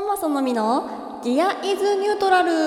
門馬そのみのギアイズニュートラル。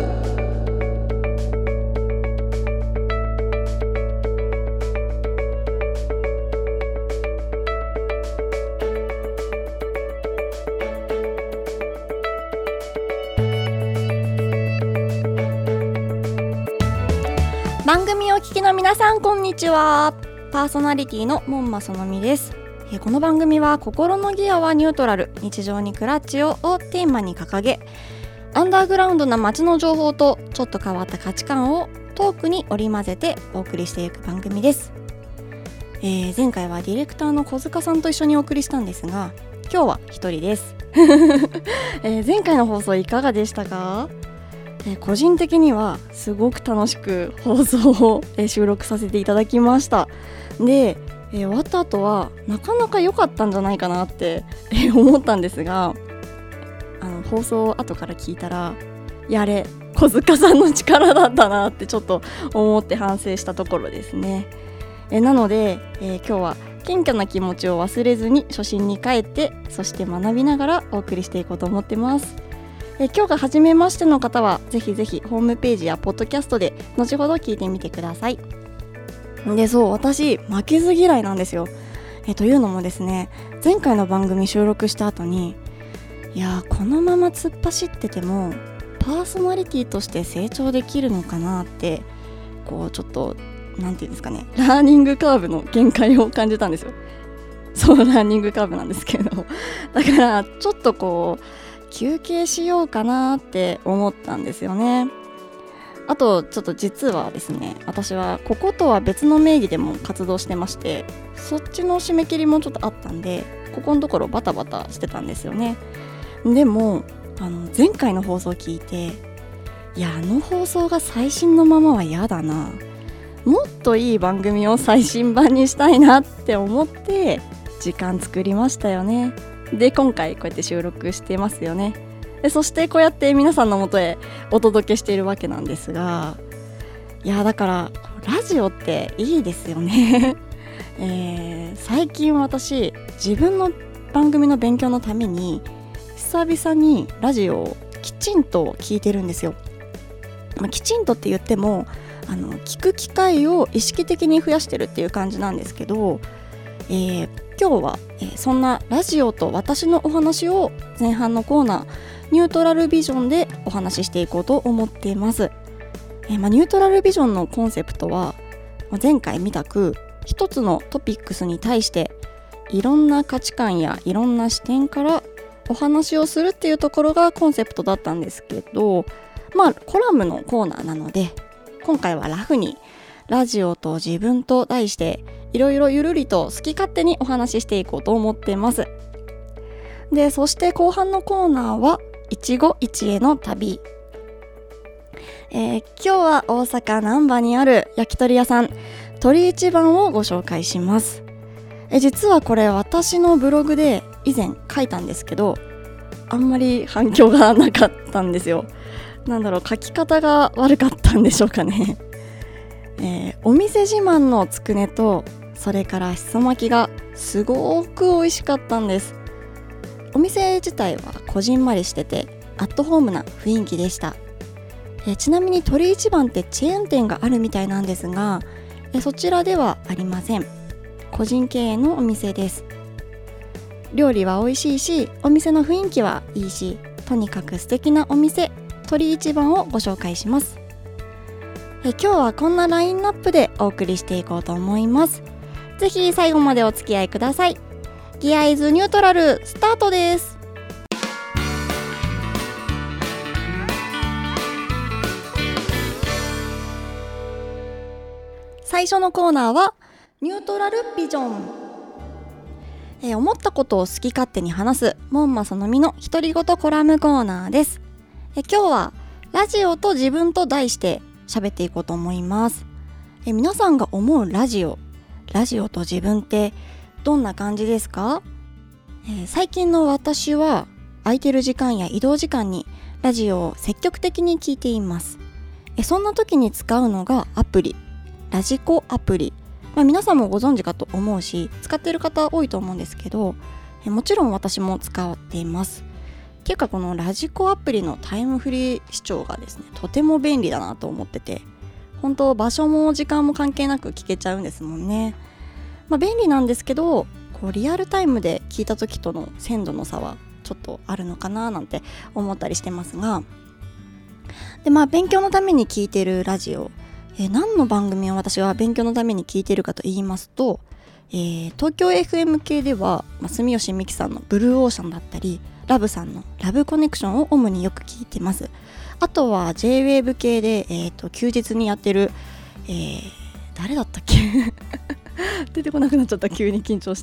番組をお聞きの皆さん、こんにちは。パーソナリティの門馬そのみです。この番組は心のギアはニュートラル、日常にクラッチをテーマに掲げ、アンダーグラウンドな街の情報とちょっと変わった価値観をトークに織り交ぜてお送りしていく番組です。前回はディレクターの小塚さんと一緒にお送りしたんですが、今日は一人です。前回の放送いかがでしたか？個人的にはすごく楽しく放送を収録させていただきました。で、終わった後はなかなか良かったんじゃないかなって思ったんですが、放送を後から聞いたら、やれ小塚さんの力だったなってちょっと思って反省したところですね。なので、今日は謙虚な気持ちを忘れずに初心に帰って、そして学びながらお送りしていこうと思ってます。今日が初めましての方はぜひぜひホームページやポッドキャストで後ほど聞いてみてください。で、そう、私負けず嫌いなんですよ。というのもですね、前回の番組収録した後に、いやこのまま突っ走っててもパーソナリティとして成長できるのかなって、こうちょっとなんていうんですかね、ラーニングカーブの限界を感じたんですよ。そうラーニングカーブなんですけど、だからちょっとこう休憩しようかなって思ったんですよね。あとちょっと実はですね、私はこことは別の名義でも活動してまして、そっちの締め切りもちょっとあったんで、ここのところバタバタしてたんですよね。でも前回の放送を聞いて、いや放送が最新のままは嫌だな、もっといい番組を最新版にしたいなって思って時間作りましたよね。で、今回こうやって収録してますよね。そしてこうやって皆さんの元へお届けしているわけなんですが、いやだからラジオっていいですよね。最近私自分の番組の勉強のために久々にラジオをきちんと聞いてるんですよ。きちんとって言っても聞く機会を意識的に増やしてるっていう感じなんですけど、今日は、そんなラジオと私のお話を前半のコーナーニュートラルビジョンでお話ししていこうと思っています。ニュートラルビジョンのコンセプトは、前回見たく一つのトピックスに対していろんな価値観やいろんな視点からお話をするっていうところがコンセプトだったんですけど、コラムのコーナーなので、今回はラフにラジオと自分と題していろいろゆるりと好き勝手にお話ししていこうと思っています。で、そして後半のコーナーは一期一会の旅。今日は大阪難波にある焼き鳥屋さん鳥一番をご紹介します。実はこれ私のブログで以前書いたんですけど、あんまり反響がなかったんですよ。書き方が悪かったんでしょうかね。お店自慢のつくねと、それからしそ巻きがすごく美味しかったんです。お店自体はこじんまりしててアットホームな雰囲気でした。ちなみに鳥一番ってチェーン店があるみたいなんですが、そちらではありません。個人経営のお店です。料理は美味しいし、お店の雰囲気はいいし、とにかく素敵なお店鳥一番をご紹介します。今日はこんなラインナップでお送りしていこうと思います。ぜひ最後までお付き合いください。ギアイズニュートラルスタートです。最初のコーナーはニュートラルビジョン。思ったことを好き勝手に話す門馬そのみの独り言コラムコーナーです。今日はラジオと自分と題して喋っていこうと思います。皆さんが思うラジオと自分ってどんな感じですか？最近の私は空いてる時間や移動時間にラジオを積極的に聞いています。そんな時に使うのがアプリ、ラジコアプリ。皆さんもご存知かと思うし、使っている方多いと思うんですけど、もちろん私も使っています。 っていうかこのラジコアプリのタイムフリー視聴がですねとても便利だなと思ってて、本当場所も時間も関係なく聞けちゃうんですもんね。便利なんですけど、こうリアルタイムで聞いた時との鮮度の差はちょっとあるのかななんて思ったりしてますが、で勉強のために聞いてるラジオ、何の番組を私は勉強のために聞いてるかと言いますと、東京 FM 系では、住吉美希さんのブルーオーシャンだったり、ラブさんのラブコネクションを主によく聞いてます。あとは J-WAVE 系で、休日にやってる、誰だったっけ出てこなくなっちゃった、急に緊張して。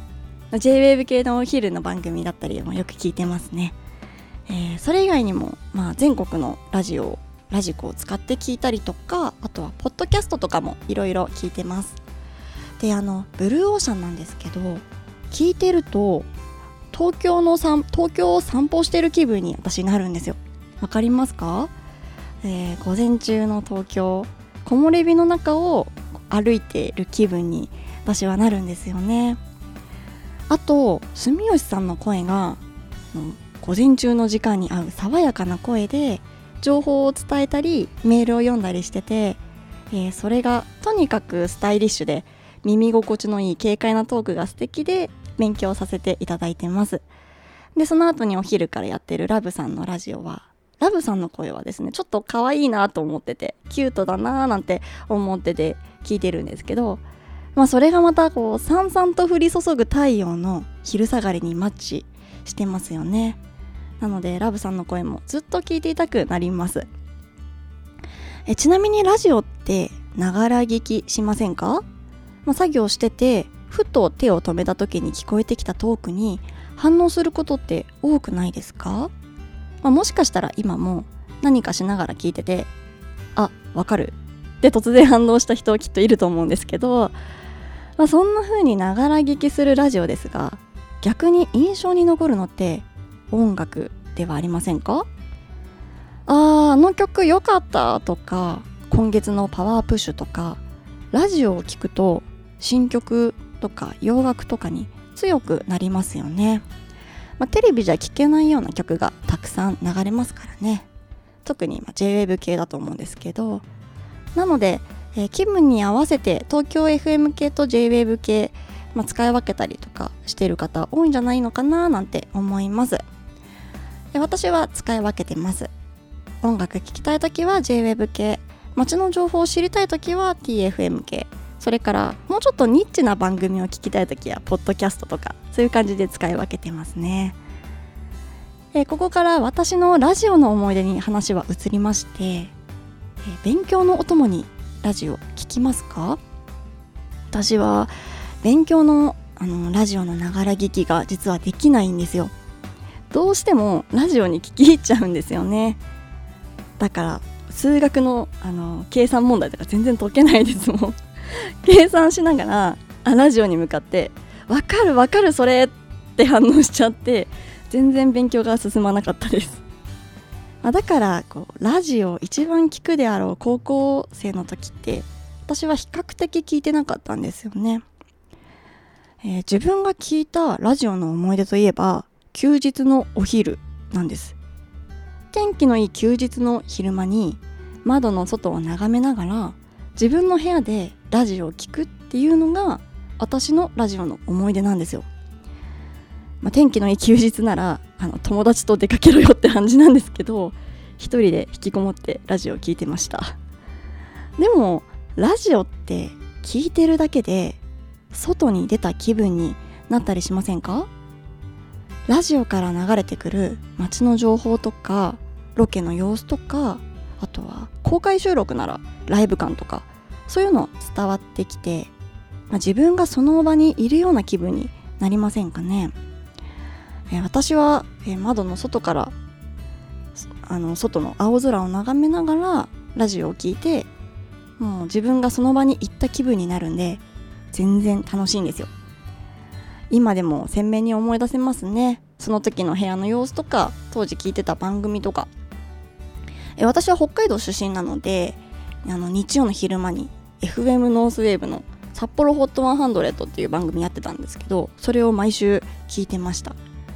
J-WAVE 系のお昼の番組だったりもよく聞いてますね。それ以外にも、全国のラジコを使って聞いたりとか、あとはポッドキャストとかもいろいろ聞いてます。でブルーオーシャンなんですけど、聞いてると東京を散歩してる気分に私なるんですよ。わかりますか？午前中の東京、木漏れ日の中を歩いている気分に私はなるんですよね。あと住吉さんの声が午前中の時間に合う爽やかな声で情報を伝えたりメールを読んだりしてて、それがとにかくスタイリッシュで耳心地のいい軽快なトークが素敵で勉強させていただいてます。でその後にお昼からやってるラブさんのラジオは、ラブさんの声はですねちょっと可愛いなと思ってて、キュートだななんて思ってて聞いてるんですけど、それがまたこうさんさんと降り注ぐ太陽の昼下がりにマッチしてますよね。なのでラブさんの声もずっと聞いていたくなります。ちなみにラジオってながら聞きしませんか？作業しててふと手を止めた時に聞こえてきたトークに反応することって多くないですか？もしかしたら今も何かしながら聞いてて、あ、わかるで突然反応した人はきっといると思うんですけど、そんな風にながら聞きするラジオですが、逆に印象に残るのって音楽ではありませんか？あの曲良かったとか、今月のパワープッシュとか、ラジオを聞くと新曲とか洋楽とかに強くなりますよね。テレビじゃ聴けないような曲がたくさん流れますからね。特にJ-WAVE 系だと思うんですけど、なので、気分に合わせて東京 FM 系と J-WAVE 系、使い分けたりとかしている方多いんじゃないのかななんて思います。私は使い分けてます。音楽聴きたいときは J-WAVE 系、街の情報を知りたいときは TFM 系、それからもうちょっとニッチな番組を聞きたいときはポッドキャストとか、そういう感じで使い分けてますね。ここから私のラジオの思い出に話は移りまして、勉強のお供にラジオ聞きますか？私は勉強のラジオのながら聞きが実はできないんですよ。どうしてもラジオに聞き入っちゃうんですよね。だから数学の計算問題とか全然解けないですもん。計算しながらラジオに向かってわかるそれって反応しちゃって、全然勉強が進まなかったです。だからラジオ一番聞くであろう高校生の時って私は比較的聞いてなかったんですよね。自分が聞いたラジオの思い出といえば休日のお昼なんです。天気のいい休日の昼間に窓の外を眺めながら自分の部屋でラジオを聞くっていうのが私のラジオの思い出なんですよ。天気のいい休日なら友達と出かけろよって感じなんですけど、一人で引きこもってラジオを聞いてました。でもラジオって聞いてるだけで外に出た気分になったりしませんか？ラジオから流れてくる街の情報とかロケの様子とか、あとは公開収録ならライブ感とか、そういうの伝わってきて、自分がその場にいるような気分になりませんかね。私は窓の外から外の青空を眺めながらラジオを聞いて、もう自分がその場に行った気分になるんで全然楽しいんですよ。今でも鮮明に思い出せますね。その時の部屋の様子とか、当時聞いてた番組とか。私は北海道出身なので、日曜の昼間に FM ノースウェーブの札幌ホット100っていう番組やってたんですけど、それを毎週聞いてました。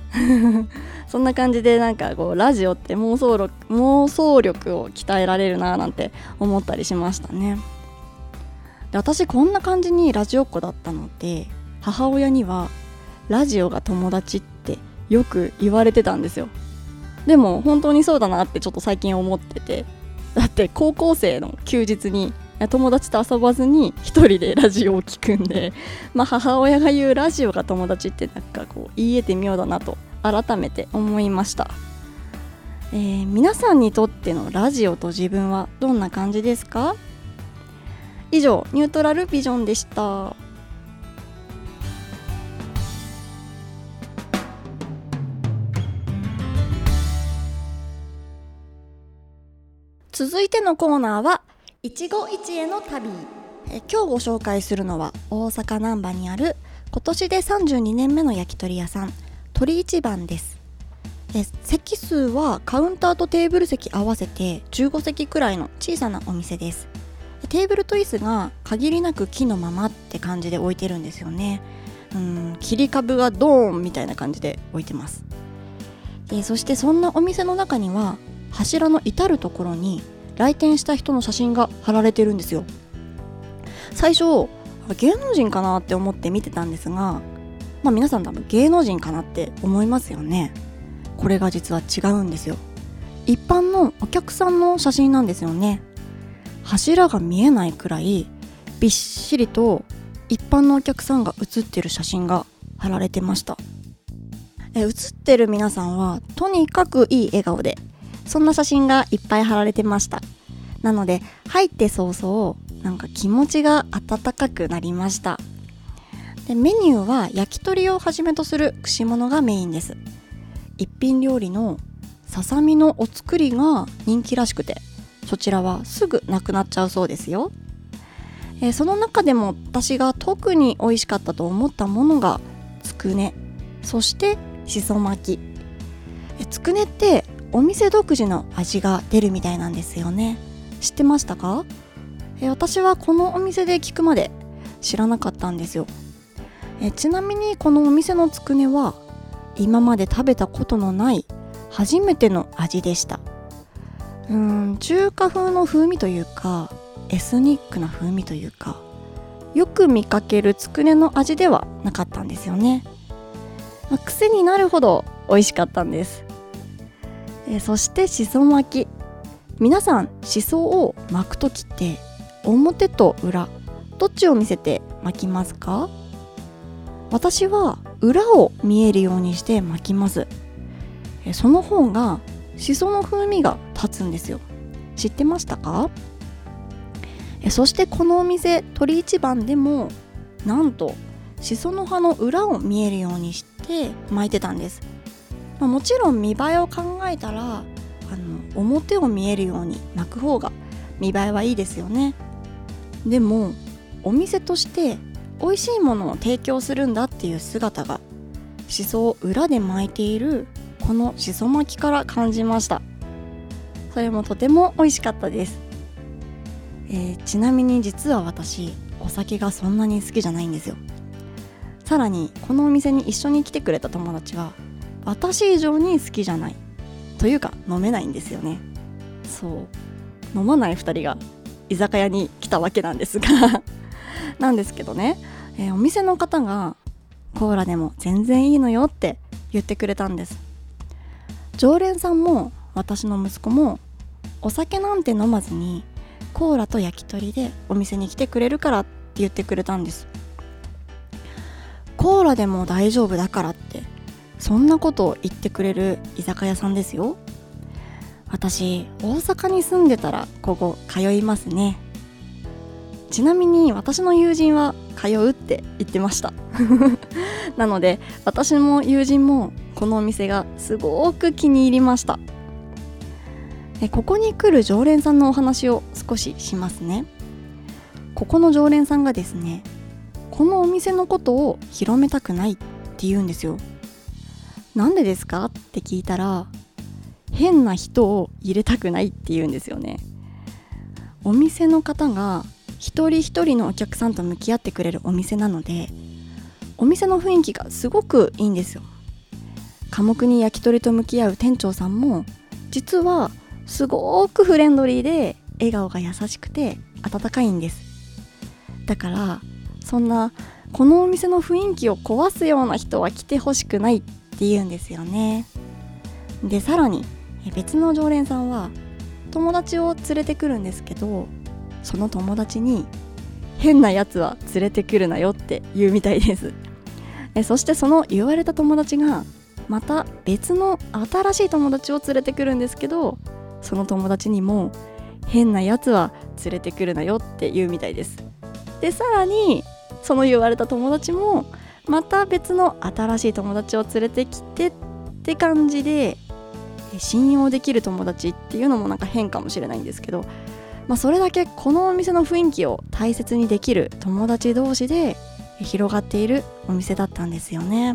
そんな感じでなんかこうラジオって妄想力を鍛えられるななんて思ったりしましたね。で、私こんな感じにラジオっ子だったので、母親にはラジオが友達ってよく言われてたんですよ。でも本当にそうだなってちょっと最近思ってて、だって高校生の休日に友達と遊ばずに一人でラジオを聞くんで、母親が言うラジオが友達ってなんかこう言えて妙だなと改めて思いました。皆さんにとってのラジオと自分はどんな感じですか？以上、ニュートラルビジョンでした。続いてのコーナーは一期一会の旅。今日ご紹介するのは大阪難波にある今年で32年目の焼き鳥屋さん、鳥一番です。席数はカウンターとテーブル席合わせて15席くらいの小さなお店です。テーブルと椅子が限りなく木のままって感じで置いてるんですよね。切り株がドーンみたいな感じで置いてます。そしてそんなお店の中には柱の至るところに来店した人の写真が貼られてるんですよ。最初芸能人かなって思って見てたんですが、皆さん多分芸能人かなって思いますよね。これが実は違うんですよ。一般のお客さんの写真なんですよね。柱が見えないくらいびっしりと一般のお客さんが写ってる写真が貼られてました。写ってる皆さんはとにかくいい笑顔で、そんな写真がいっぱい貼られてました。なので入って早々なんか気持ちが温かくなりました。で、メニューは焼き鳥をはじめとする串物がメインです。一品料理のささみのお作りが人気らしくて、そちらはすぐなくなっちゃうそうですよ。その中でも私が特に美味しかったと思ったものがつくね、そしてしそ巻き。つくねってお店独自の味が出るみたいなんですよね。知ってましたか？私はこのお店で聞くまで知らなかったんですよ。ちなみにこのお店のつくねは今まで食べたことのない初めての味でした。中華風の風味というかエスニックな風味というか、よく見かけるつくねの味ではなかったんですよね。癖になるほど美味しかったんです。そしてしそ巻き。皆さんしそを巻くときって表と裏どっちを見せて巻きますか？私は裏を見えるようにして巻きます。その方がしその風味が立つんですよ。知ってましたか？そしてこのお店鳥一番でもなんとしその葉の裏を見えるようにして巻いてたんです。もちろん見栄えを考えたら表を見えるように巻く方が見栄えはいいですよね。でもお店として美味しいものを提供するんだっていう姿がしそを裏で巻いているこのしそ巻きから感じました。それもとても美味しかったです。ちなみに実は私お酒がそんなに好きじゃないんですよ。さらにこのお店に一緒に来てくれた友達は私以上に好きじゃないというか飲めないんですよね。そう飲まない2人が居酒屋に来たわけなんですがなんですけどね、お店の方がコーラでも全然いいのよって言ってくれたんです。常連さんも私の息子もお酒なんて飲まずにコーラと焼き鳥でお店に来てくれるからって言ってくれたんです。コーラでも大丈夫だからってそんなことを言ってくれる居酒屋さんですよ。私大阪に住んでたらここ通いますね。ちなみに私の友人は通うって言ってましたなので私も友人もこのお店がすごく気に入りました。ここに来る常連さんのお話を少ししますね。ここの常連さんがですね、このお店のことを広めたくないって言うんですよ。なんでですかって聞いたら、変な人を入れたくないって言うんですよね。お店の方が一人一人のお客さんと向き合ってくれるお店なので、お店の雰囲気がすごくいいんですよ。 寡黙に焼き鳥と向き合う店長さんも実はすごくフレンドリーで笑顔が優しくて温かいんです。だからそんなこのお店の雰囲気を壊すような人は来てほしくないって言うんですよね。でさらに別の常連さんは友達を連れてくるんですけど、その友達に変なやつは連れてくるなよって言うみたいです。そしてその言われた友達がまた別の新しい友達を連れてくるんですけど、その友達にも変なやつは連れてくるなよって言うみたいです。でさらにその言われた友達もまた別の新しい友達を連れてきてって感じで、信用できる友達っていうのもなんか変かもしれないんですけど、それだけこのお店の雰囲気を大切にできる友達同士で広がっているお店だったんですよね。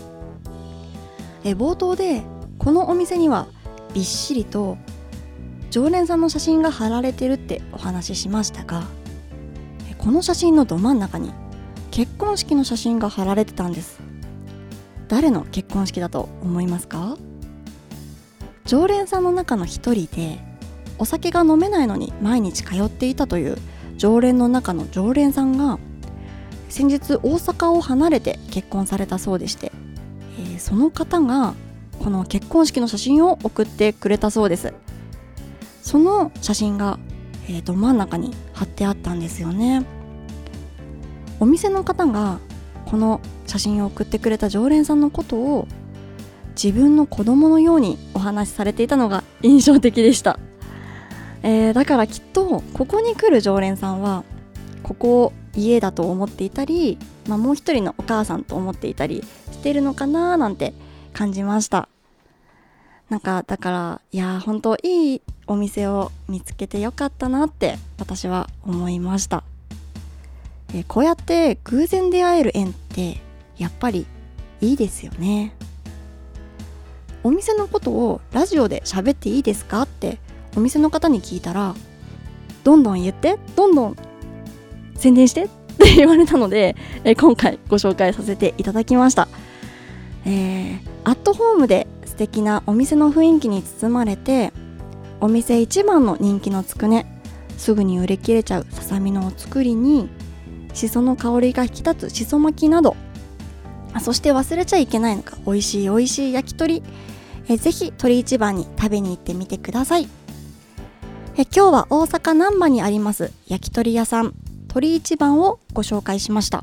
冒頭でこのお店にはびっしりと常連さんの写真が貼られてるってお話ししましたが、この写真のど真ん中に結婚式の写真が貼られてたんです。誰の結婚式だと思いますか？常連さんの中の一人でお酒が飲めないのに毎日通っていたという常連の中の常連さんが先日大阪を離れて結婚されたそうでして、その方がこの結婚式の写真を送ってくれたそうです。その写真が、ど真ん中に貼ってあったんですよね。お店の方がこの写真を送ってくれた常連さんのことを自分の子供のようにお話しされていたのが印象的でした。だからきっとここに来る常連さんはここを家だと思っていたり、もう一人のお母さんと思っていたりしているのかななんて感じました。だから本当いいお店を見つけてよかったなって私は思いました。こうやって偶然出会える縁ってやっぱりいいですよね。お店のことをラジオで喋っていいですかってお店の方に聞いたら、どんどん言って、どんどん宣伝してって言われたので、今回ご紹介させていただきました。アットホームで素敵なお店の雰囲気に包まれて、お店一番の人気のつくね、すぐに売り切れちゃうささみのお作りにしその香りが引き立つしそ巻きなど、そして忘れちゃいけないのが美味しい焼き鳥、ぜひ鳥一番に食べに行ってみてください。今日は大阪難波にあります焼き鳥屋さん鳥一番をご紹介しました。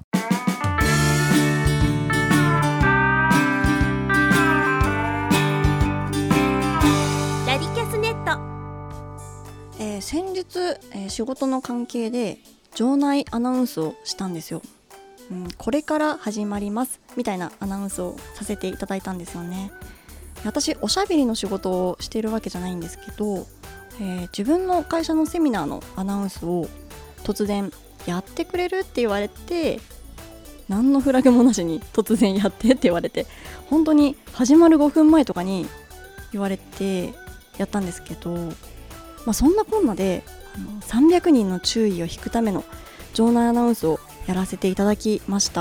ラディキャスネット。 先日、仕事の関係で場内アナウンスをしたんですよ。これから始まりますみたいなアナウンスをさせていただいたんですよね。私おしゃべりの仕事をしているわけじゃないんですけど、自分の会社のセミナーのアナウンスを突然やってくれるって言われて、何のフラグもなしに突然やってって言われて、本当に始まる5分前とかに言われてやったんですけど、そんなこんなで300人の注意を引くための場内アナウンスをやらせていただきました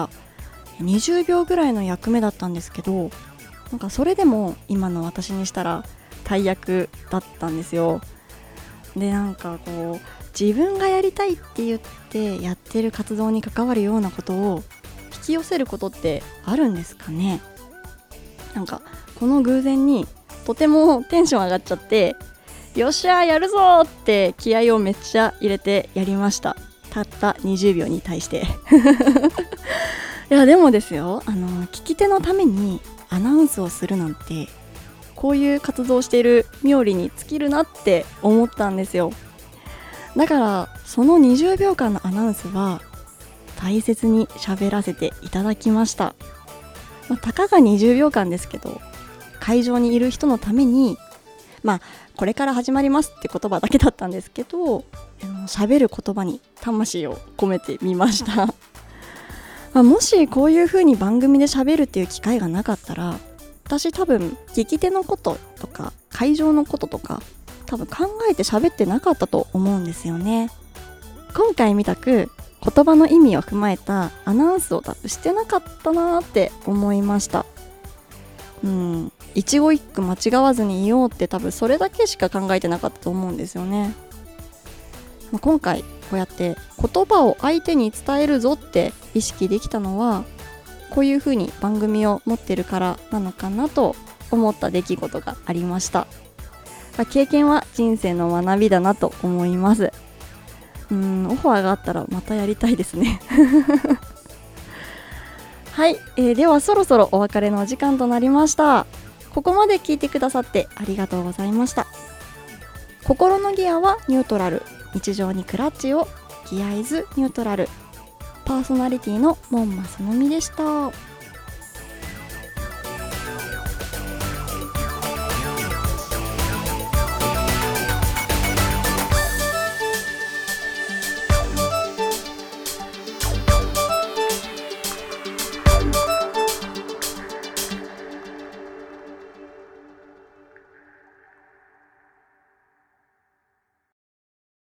。20秒ぐらいの役目だったんですけど、それでも今の私にしたら大役だったんですよ。で自分がやりたいって言ってやってる活動に関わるようなことを引き寄せることってあるんですかね。この偶然にとてもテンション上がっちゃって、よっしゃやるぞって気合をめっちゃ入れてやりました。たった20秒に対していやでもですよ、聞き手のためにアナウンスをするなんて、こういう活動をしている冥利に尽きるなって思ったんですよ。だからその20秒間のアナウンスは大切に喋らせていただきました。たかが20秒間ですけど、会場にいる人のためにこれから始まりますって言葉だけだったんですけど、喋る言葉に魂を込めてみましたもしこういう風に番組で喋るっていう機会がなかったら、私多分聞き手のこととか会場のこととか多分考えて喋ってなかったと思うんですよね。今回みたく言葉の意味を踏まえたアナウンスを多分してなかったなって思いました。 一語一句間違わずに言おうって多分それだけしか考えてなかったと思うんですよね。今回こうやって言葉を相手に伝えるぞって意識できたのはこういう風に番組を持ってるからなのかなと思った出来事がありました。経験は人生の学びだなと思います。オファーがあったらまたやりたいですねはい、ではそろそろお別れのお時間となりました。ここまで聞いてくださってありがとうございました。心のギアはニュートラル、日常にクラッチを、ギアイズニュートラル。パーソナリティの門馬そのみでした。